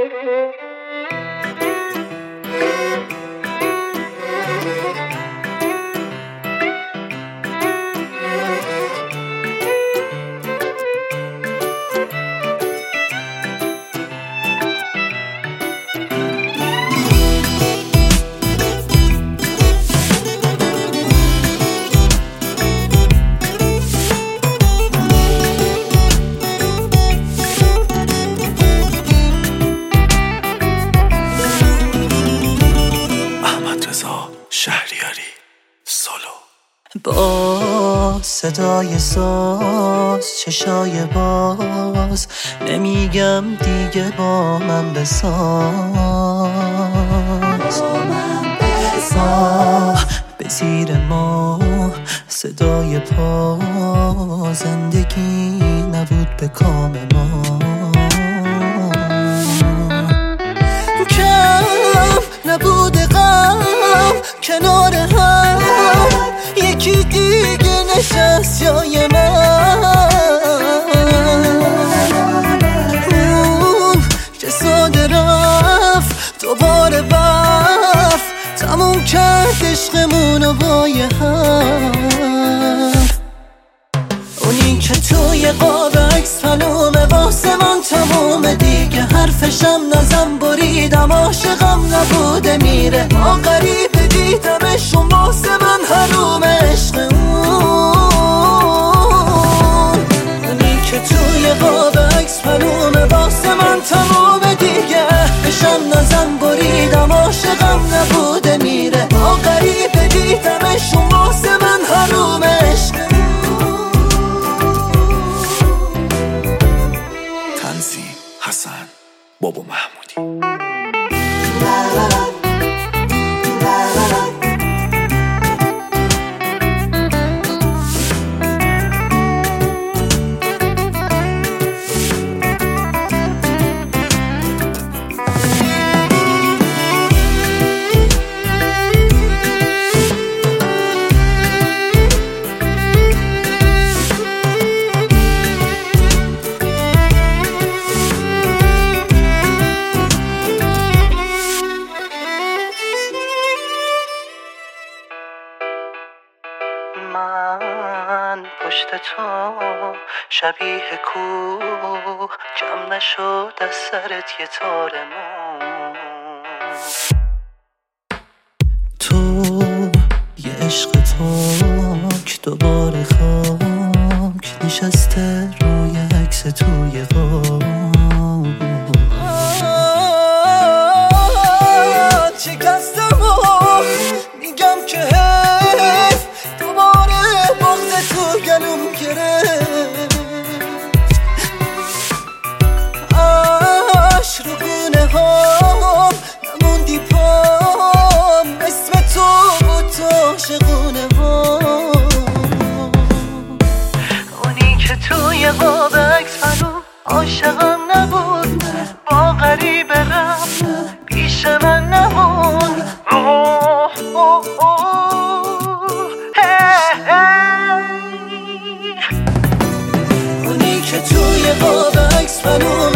شهریاری سولو. با صدای ساز چشای باز نمیگم دیگه با من بساز، به زیر ما صدای پا زندگی نبود به کام ما، کم نبود غم کنار هم یکی دیگه نشست جای من، اون که ساده رفت دوباره برف تموم کرد عشقمونو با یه هم، اونی که توی قاب عکس معلومه واسه من تمومه دیگه، حرفشم نزن بریدم عاشقم نبوده میره، ما غریبه دیدمش اون واسه من حروم عشق اونی که توی قاب عکس معلومه واسه من تمومه دیگه، حرفشم نزن بریدم عاشقم نبوده میره، ما غریبه دیدمش اون واسه من حروم عشق. تنظیم حسن بابا محمودی. من پشت تو شبیه کوه جمع نشد از سرت یه تار مو، تو یه عشق تاک دوباره خاک نشسته روی عکس توی قاب، شکستم و میگم که حیف دوباره بغض تو گلوم گرفت، عشق رو گونه هام نموندی پام، اسم تو بود تو عاشقونه هام، اونی که توی قاب عکس معلوم عاشقم نبود با غریبه رفت پیش من نمون، اونی که توی قاب عکس معلوم